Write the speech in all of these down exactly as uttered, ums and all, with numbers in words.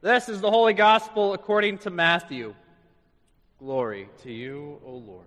This is the Holy Gospel according to Matthew. Glory to you, O Lord.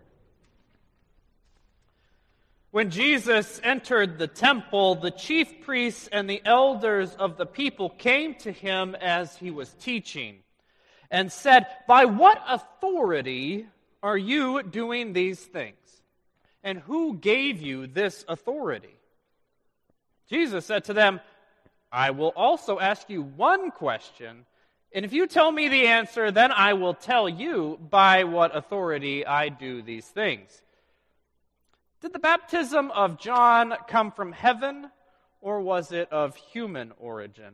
When Jesus entered the temple, the chief priests and the elders of the people came to him as he was teaching and said, "By what authority are you doing these things? And who gave you this authority?" Jesus said to them, "I will also ask you one question, and if you tell me the answer, then I will tell you by what authority I do these things. Did the baptism of John come from heaven, or was it of human origin?"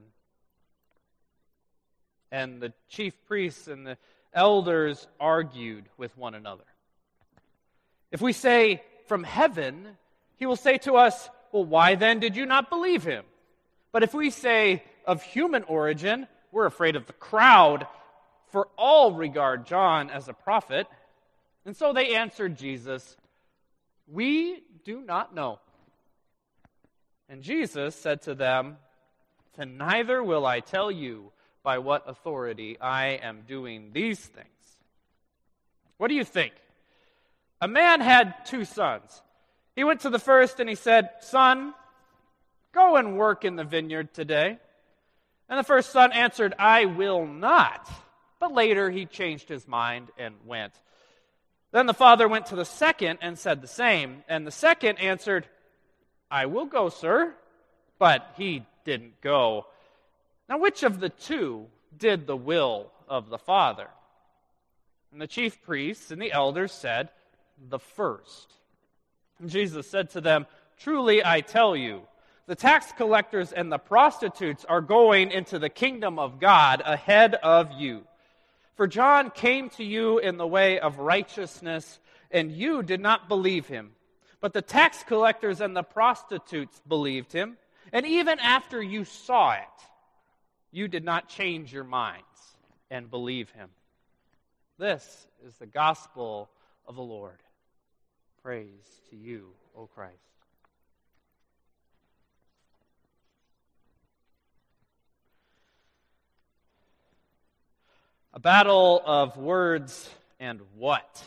And the chief priests and the elders argued with one another. If we say, "From heaven," he will say to us, "Well, why then did you not believe him?" But if we say, "Of human origin," we're afraid of the crowd, for all regard John as a prophet. And so they answered Jesus, "We do not know." And Jesus said to them, "Then neither will I tell you by what authority I am doing these things." What do you think? A man had two sons. He went to the first and he said, "Son, go and work in the vineyard today." And the first son answered, "I will not." But later he changed his mind and went. Then the father went to the second and said the same. And the second answered, "I will go, sir." But he didn't go. Now which of the two did the will of the father? And the chief priests and the elders said, "The first." And Jesus said to them, "Truly I tell you, the tax collectors and the prostitutes are going into the kingdom of God ahead of you. For John came to you in the way of righteousness, and you did not believe him. But the tax collectors and the prostitutes believed him, and even after you saw it, you did not change your minds and believe him." This is the gospel of the Lord. Praise to you, O Christ. A battle of words and what?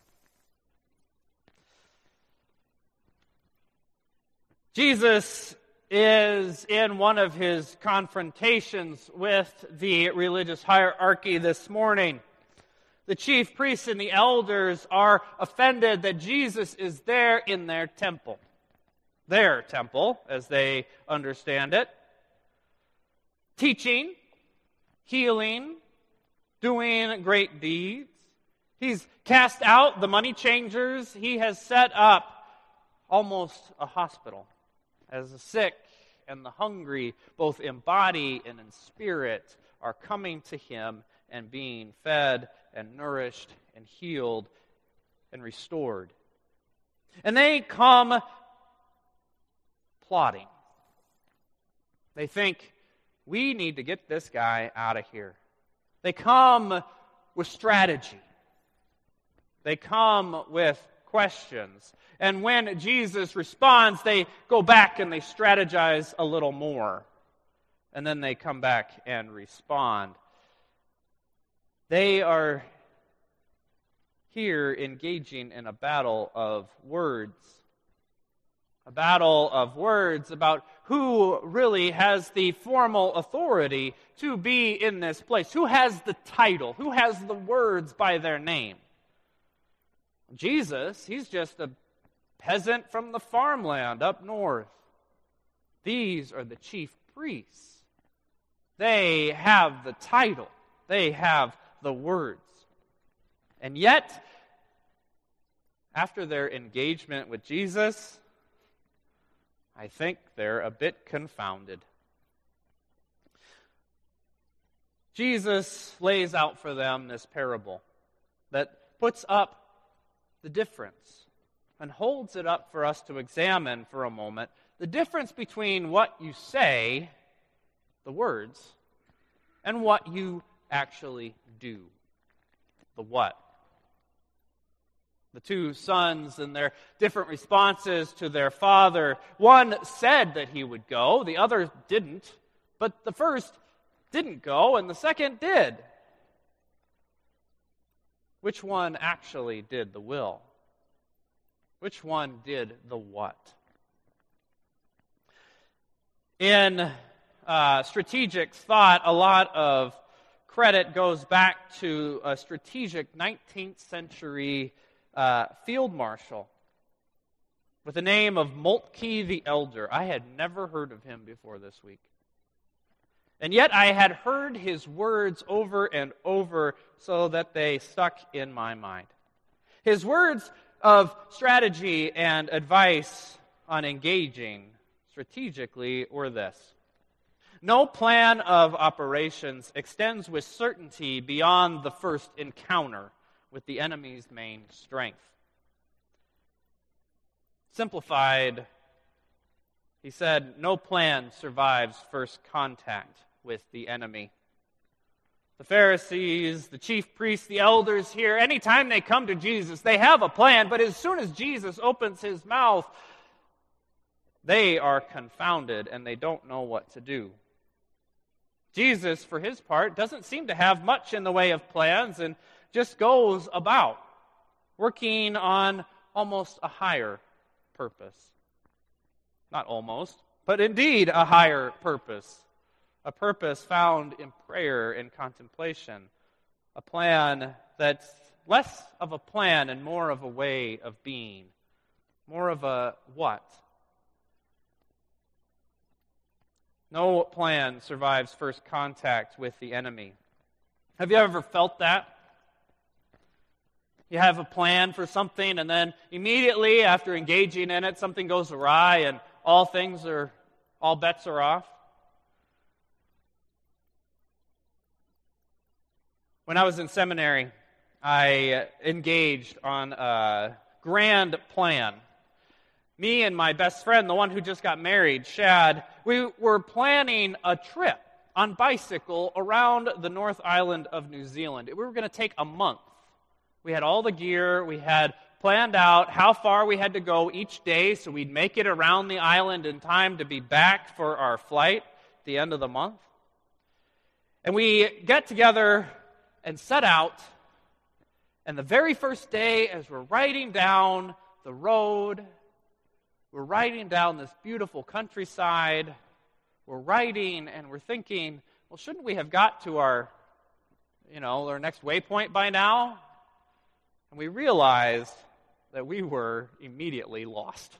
Jesus is in one of his confrontations with the religious hierarchy this morning. The chief priests and the elders are offended that Jesus is there in their temple. Their temple, as they understand it. Teaching, healing, doing great deeds. He's cast out the money changers. He has set up almost a hospital, as the sick and the hungry, both in body and in spirit, are coming to him and being fed and nourished and healed and restored. And they come plotting. They think, we need to get this guy out of here. They come with strategy. They come with questions. And when Jesus responds, they go back and they strategize a little more. And then they come back and respond. They are here engaging in a battle of words. A battle of words about who really has the formal authority to be in this place. Who has the title? Who has the words by their name? Jesus, he's just a peasant from the farmland up north. These are the chief priests. They have the title. They have the words. And yet, after their engagement with Jesus, I think they're a bit confounded. Jesus lays out for them this parable that puts up the difference and holds it up for us to examine for a moment. The difference between what you say, the words, and what you actually do, the what. The two sons and their different responses to their father. One said that he would go, the other didn't. But the first didn't go and the second did. Which one actually did the will? Which one did the what? In uh, strategic thought, a lot of credit goes back to a strategic nineteenth century uh, field marshal with the name of Moltke the Elder. I had never heard of him before this week. And yet I had heard his words over and over so that they stuck in my mind. His words of strategy and advice on engaging strategically were this: no plan of operations extends with certainty beyond the first encounter with the enemy's main strength. Simplified, he said, no plan survives first contact with the enemy. The Pharisees, the chief priests, the elders here, anytime they come to Jesus, they have a plan, but as soon as Jesus opens his mouth, they are confounded and they don't know what to do. Jesus, for his part, doesn't seem to have much in the way of plans and just goes about working on almost a higher purpose. Not almost, but indeed a higher purpose. A purpose found in prayer and contemplation. A plan that's less of a plan and more of a way of being. More of a what? No plan survives first contact with the enemy. Have you ever felt that? You have a plan for something, and then immediately after engaging in it, something goes awry, and all things are, all bets are off. When I was in seminary, I engaged on a grand plan. Me and my best friend, the one who just got married, Shad, we were planning a trip on bicycle around the North Island of New Zealand. We were going to take a month. We had all the gear. We had planned out how far we had to go each day so we'd make it around the island in time to be back for our flight at the end of the month. And we get together and set out, and the very first day, as we're riding down the road, we're riding down this beautiful countryside, we're riding and we're thinking, well, shouldn't we have got to our, you know, our next waypoint by now? And we realized that we were immediately lost.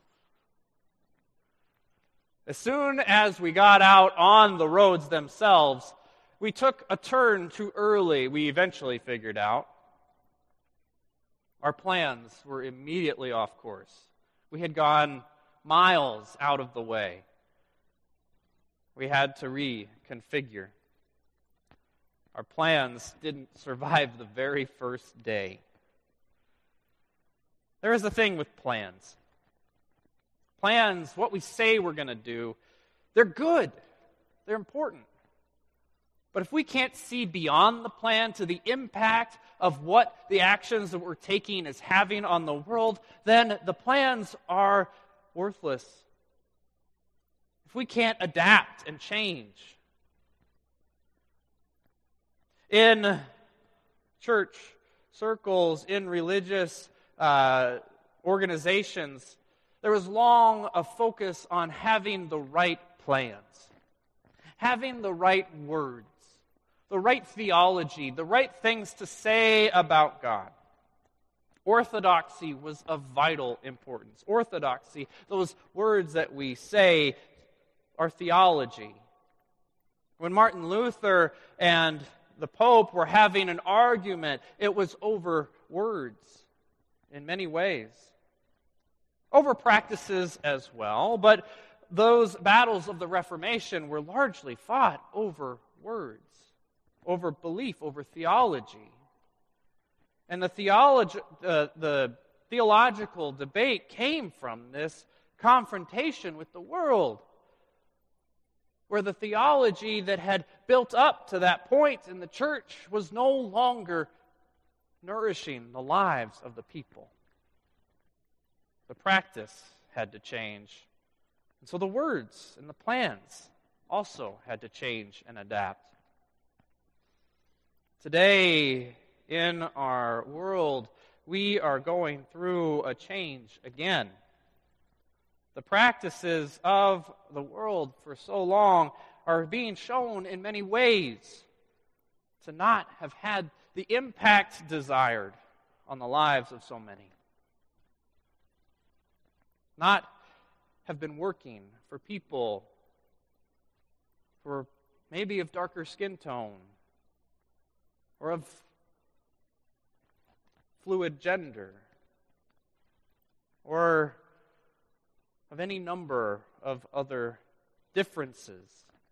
As soon as we got out on the roads themselves, we took a turn too early, we eventually figured out. Our plans were immediately off course. We had gone miles out of the way. We had to reconfigure. Our plans didn't survive the very first day. There is a thing with plans. Plans, what we say we're going to do, they're good. They're important. But if we can't see beyond the plan to the impact of what the actions that we're taking is having on the world, then the plans are worthless. If we can't adapt and change. In church circles, in religious uh, organizations, there was long a focus on having the right plans, having the right words, the right theology, the right things to say about God. Orthodoxy was of vital importance. Orthodoxy, those words that we say, are theology. When Martin Luther and the Pope were having an argument, it was over words in many ways. Over practices as well, but those battles of the Reformation were largely fought over words, over belief, over theology. And the, theology, uh, the theological debate came from this confrontation with the world, where the theology that had built up to that point in the church was no longer nourishing the lives of the people. The practice had to change. And so the words and the plans also had to change and adapt. Today, in our world, we are going through a change again. The practices of the world for so long are being shown in many ways to not have had the impact desired on the lives of so many. Not have been working for people for maybe of darker skin tone or of fluid gender or of any number of other differences.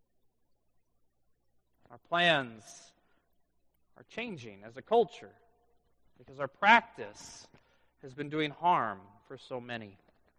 Our plans are changing as a culture because our practice has been doing harm for so many.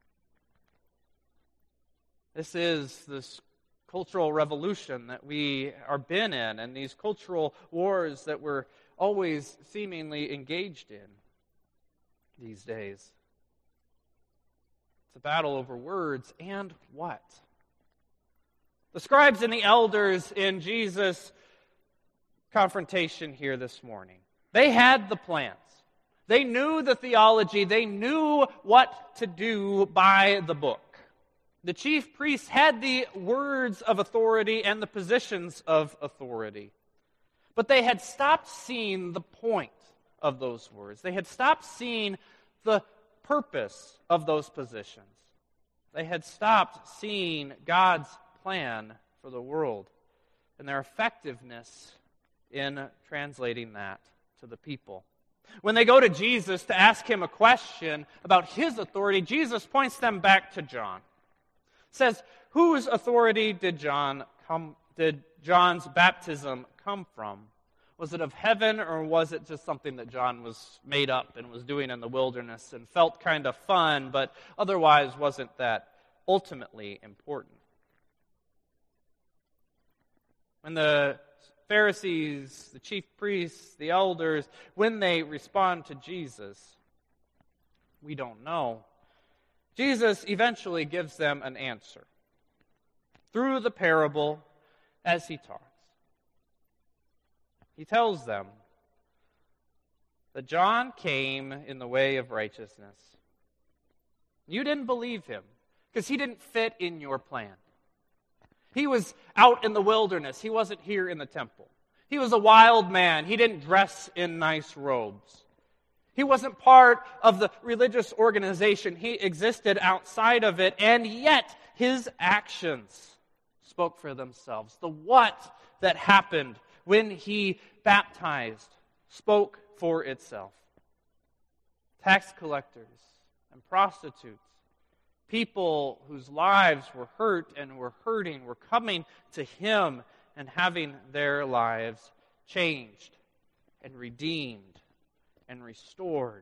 This is this cultural revolution that we are been in, and these cultural wars that we're always seemingly engaged in these days. It's a battle over words and what? The scribes and the elders in Jesus' confrontation here this morning, they had the plans. They knew the theology. They knew what to do by the book. The chief priests had the words of authority and the positions of authority. But they had stopped seeing the point of those words. They had stopped seeing the purpose of those positions. They had stopped seeing God's plan for the world and their effectiveness in translating that to the people. When they go to Jesus to ask him a question about his authority, Jesus points them back to John. Says, whose authority did John come did John's baptism come from? Was it of heaven, or was it just something that John was made up and was doing in the wilderness and felt kind of fun, but otherwise wasn't that ultimately important? When the Pharisees, the chief priests, the elders, when they respond to Jesus, we don't know. Jesus eventually gives them an answer through the parable as he talks. He tells them that John came in the way of righteousness. You didn't believe him because he didn't fit in your plan. He was out in the wilderness. He wasn't here in the temple. He was a wild man. He didn't dress in nice robes. He wasn't part of the religious organization. He existed outside of it, and yet his actions spoke for themselves. The what that happened when he baptized spoke for itself. Tax collectors and prostitutes, people whose lives were hurt and were hurting, were coming to him and having their lives changed and redeemed and restored.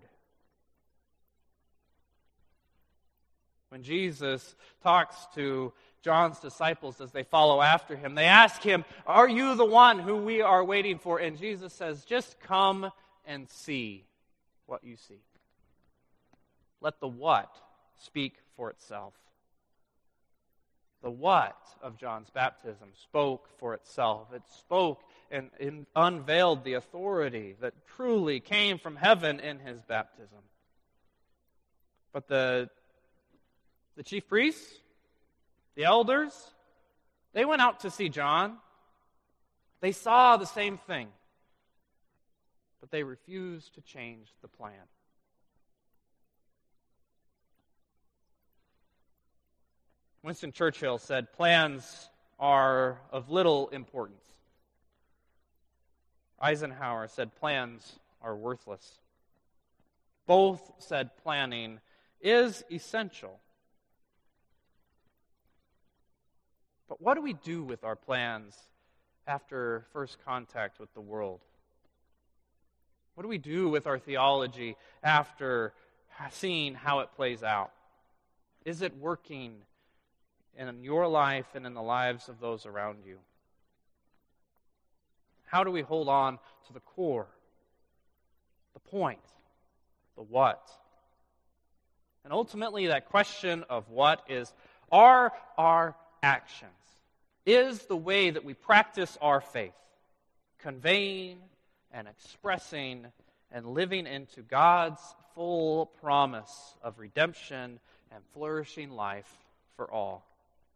When Jesus talks to John's disciples as they follow after him, they ask him, are you the one who we are waiting for? And Jesus says, just come and see what you see. Let the what speak for itself. The what of John's baptism spoke for itself. It spoke and, and unveiled the authority that truly came from heaven in his baptism. But the, the chief priests, the elders, they went out to see John. They saw the same thing, but they refused to change the plan. Winston Churchill said, plans are of little importance. Eisenhower said, plans are worthless. Both said planning is essential. But what do we do with our plans after first contact with the world? What do we do with our theology after seeing how it plays out? Is it working in your life and in the lives of those around you? How do we hold on to the core, the point, the what? And ultimately, that question of what is, are our actions, is the way that we practice our faith, conveying and expressing and living into God's full promise of redemption and flourishing life for all.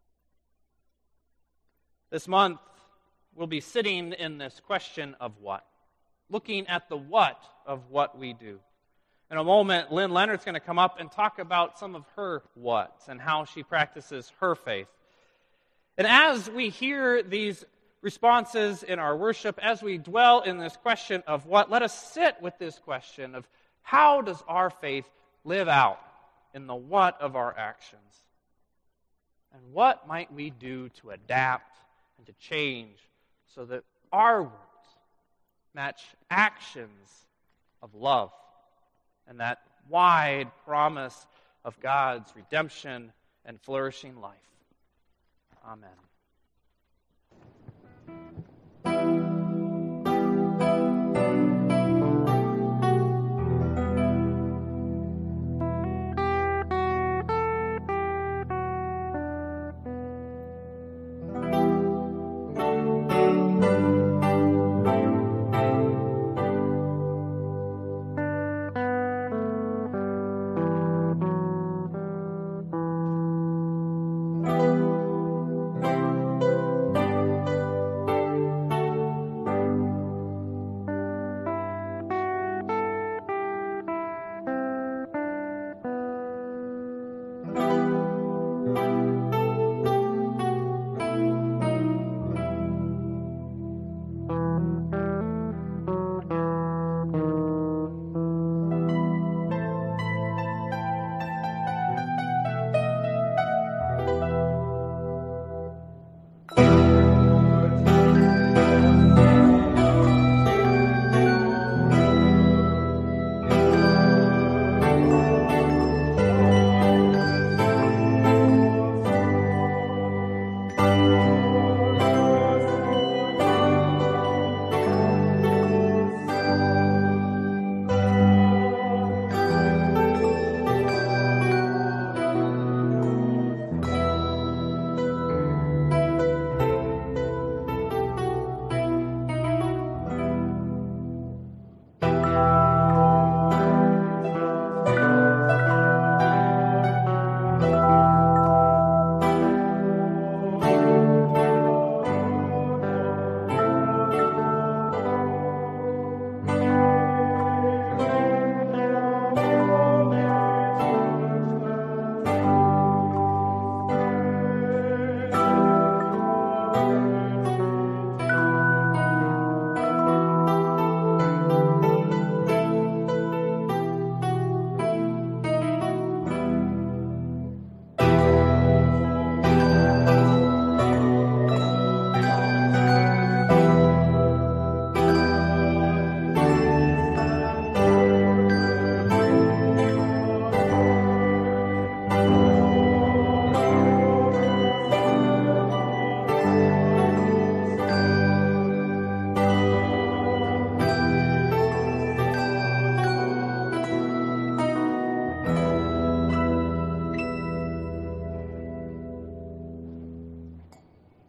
This month, we'll be sitting in this question of what, looking at the what of what we do. In a moment, Lynn Leonard's going to come up and talk about some of her whats and how she practices her faith. And as we hear these responses in our worship, as we dwell in this question of what, let us sit with this question of how does our faith live out in the what of our actions? And what might we do to adapt and to change so that our words match actions of love and that wide promise of God's redemption and flourishing life? Amen.